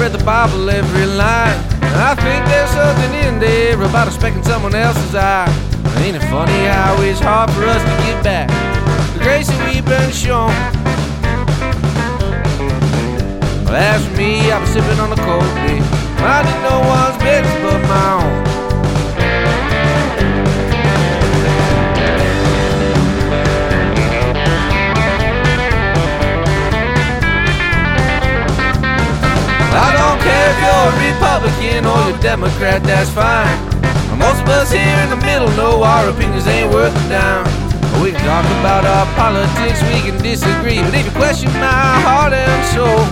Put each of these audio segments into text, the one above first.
read the Bible every line, and I think there's something in there about a speck in someone else's eye. Ain't it funny how it's hard for us to get back the grace that we've been shown? Well, as for me, I've been sipping on a cold beer, minding no one's business but my own. I don't care if you're a Republican or you're a Democrat, that's fine. Most of us here in the middle know our opinions ain't worth a dime. We can talk about our politics, we can disagree, but if you question my heart and soul,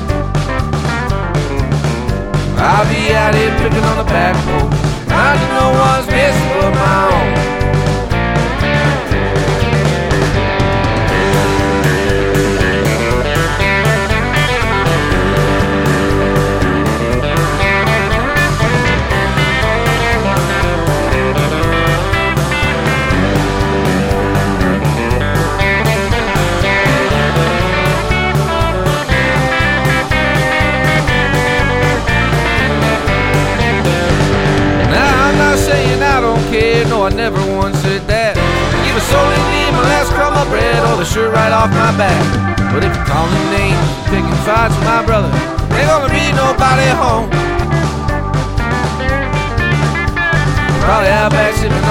I'll be out here picking on the back road, minding no one's business but my own. No, I never once said that. Give a soul in me my last crumb of bread, or the shirt right off my back. But if you're calling names, picking fights with my brother, ain't gonna be nobody home. Probably out back sipping